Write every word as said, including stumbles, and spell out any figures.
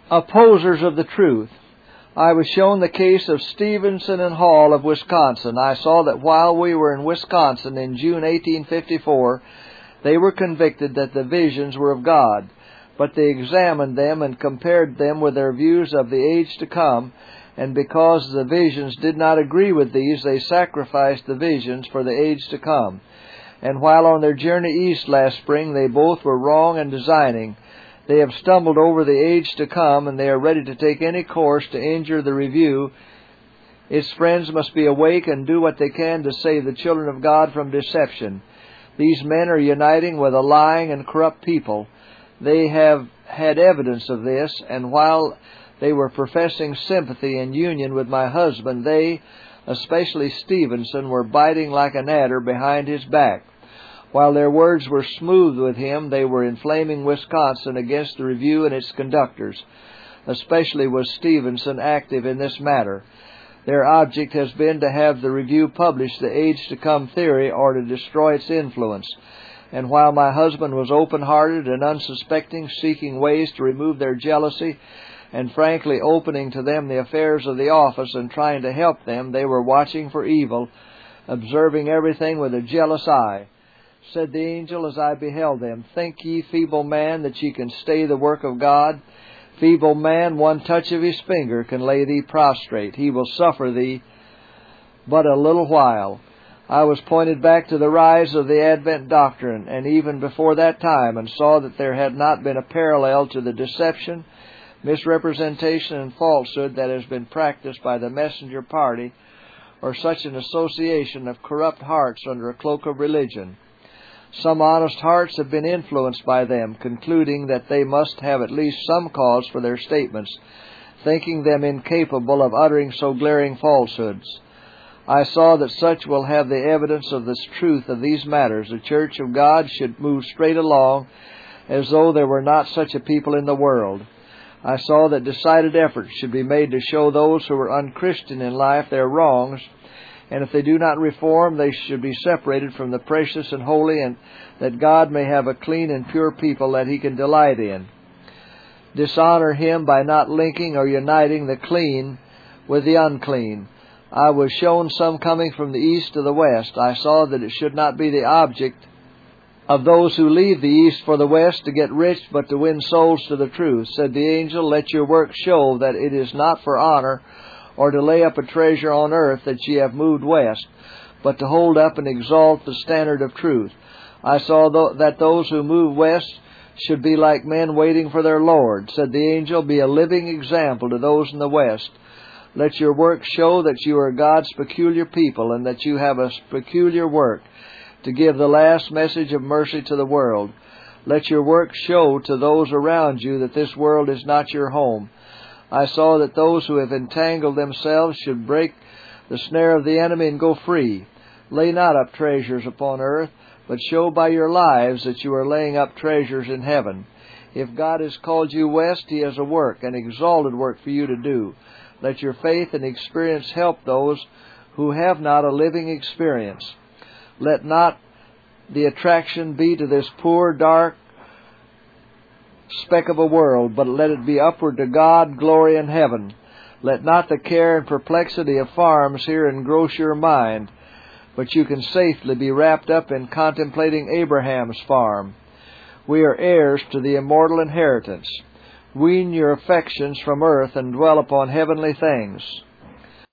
Opposers of the truth. I was shown the case of Stevenson and Hall of Wisconsin. I saw that while we were in Wisconsin in June eighteen fifty-four, they were convicted that the visions were of God, but they examined them and compared them with their views of the age to come, and because the visions did not agree with these, they sacrificed the visions for the age to come. And while on their journey east last spring, they both were wrong and designing. They have stumbled over the age to come, and they are ready to take any course to injure the review. Its friends must be awake and do what they can to save the children of God from deception. These men are uniting with a lying and corrupt people. They have had evidence of this, and while they were professing sympathy and union with my husband, they, especially Stevenson, were biting like an adder behind his back. While their words were smooth with him, they were inflaming Wisconsin against the review and its conductors. Especially was Stevenson active in this matter. Their object has been to have the review publish the age-to-come theory or to destroy its influence. And while my husband was open-hearted and unsuspecting, seeking ways to remove their jealousy, and frankly opening to them the affairs of the office and trying to help them, they were watching for evil, observing everything with a jealous eye. Said the angel as I beheld them, "Think ye, feeble man, that ye can stay the work of God? Feeble man, one touch of his finger can lay thee prostrate. He will suffer thee but a little while." I was pointed back to the rise of the Advent doctrine, and even before that time, and saw that there had not been a parallel to the deception, misrepresentation, and falsehood that has been practiced by the messenger party, or such an association of corrupt hearts under a cloak of religion. Some honest hearts have been influenced by them, concluding that they must have at least some cause for their statements, thinking them incapable of uttering so glaring falsehoods. I saw that such will have the evidence of the truth of these matters. The Church of God should move straight along as though there were not such a people in the world. I saw that decided efforts should be made to show those who are unchristian in life their wrongs, and if they do not reform, they should be separated from the precious and holy, and that God may have a clean and pure people that He can delight in. Dishonor Him by not linking or uniting the clean with the unclean. I was shown some coming from the east to the west. I saw that it should not be the object of those who leave the east for the west to get rich, but to win souls to the truth. Said the angel, "Let your work show that it is not for honor, or to lay up a treasure on earth that ye have moved west, but to hold up and exalt the standard of truth." I saw th- that those who move west should be like men waiting for their Lord. Said the angel, "Be a living example to those in the west. Let your work show that you are God's peculiar people, and that you have a peculiar work to give the last message of mercy to the world. Let your work show to those around you that this world is not your home." I saw that those who have entangled themselves should break the snare of the enemy and go free. Lay not up treasures upon earth, but show by your lives that you are laying up treasures in heaven. If God has called you west, He has a work, an exalted work for you to do. Let your faith and experience help those who have not a living experience. Let not the attraction be to this poor, dark speck of a world, but let it be upward to God, glory, and heaven. Let not the care and perplexity of farms here engross your mind, but you can safely be wrapped up in contemplating Abraham's farm. We are heirs to the immortal inheritance. Wean your affections from earth and dwell upon heavenly things.